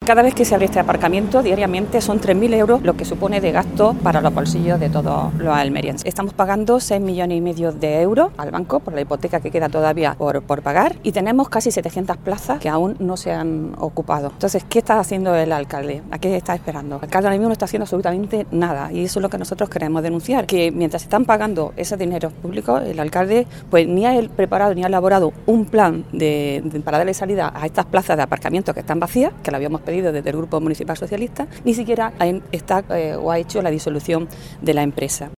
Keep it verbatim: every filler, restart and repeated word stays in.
Cada vez que se abre este aparcamiento, diariamente son tres mil euros lo que supone de gasto para los bolsillos de todos los almerienses. Estamos pagando seis millones y medio de euros al banco por la hipoteca que queda todavía por, por pagar y tenemos casi setecientas plazas que aún no se han ocupado. Entonces, ¿qué está haciendo el alcalde? ¿A qué está esperando? El alcalde ahora mismo no está haciendo absolutamente nada y eso es lo que nosotros queremos denunciar, que mientras están pagando ese dinero público, el alcalde pues ni ha preparado ni ha elaborado un plan de, de, para darle salida a estas plazas de aparcamiento que están vacías, que lo habíamos pedido desde el Grupo Municipal Socialista, ni siquiera está eh, o ha hecho la disolución de la empresa.